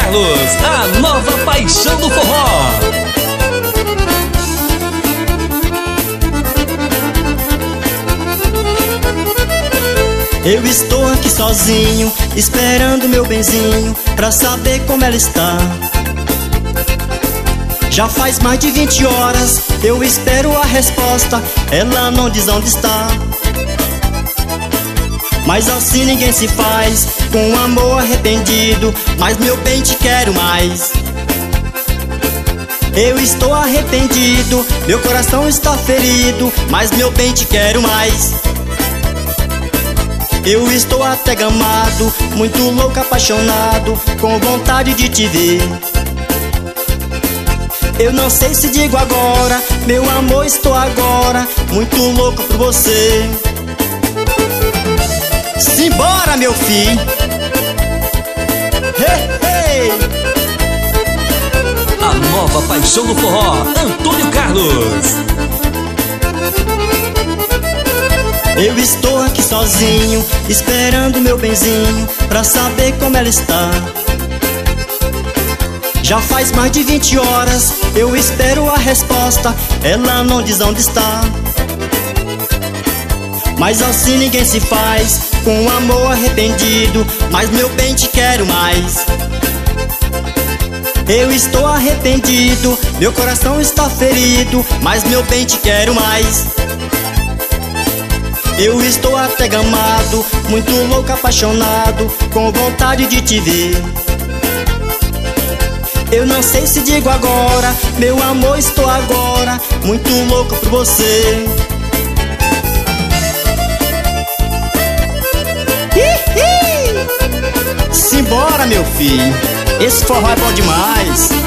Carlos, a nova paixão do forró. Eu estou aqui sozinho, esperando meu benzinho, pra saber como ela está. Já faz mais de 20 horas, eu espero a resposta, ela não diz onde está. Mas assim ninguém se faz, com amor arrependido, mas meu bem te quero mais. Eu estou arrependido, meu coração está ferido, mas meu bem te quero mais. Eu estou até gamado, muito louco, apaixonado, com vontade de te ver. Eu não sei se digo agora, meu amor, estou agora muito louco por você. Simbora, meu filho! Hey, hey. A nova paixão do forró, Antônio Carlos. Eu estou aqui sozinho, esperando meu benzinho, pra saber como ela está. Já faz mais de 20 horas, eu espero a resposta, ela não diz onde está. Mas assim ninguém se faz, com amor arrependido, mas meu bem te quero mais. Eu estou arrependido, meu coração está ferido, mas meu bem te quero mais. Eu estou até gamado, muito louco, apaixonado, com vontade de te ver. Eu não sei se digo agora, meu amor, estou agora muito louco por você. Simbora, meu filho, esse forró é bom demais.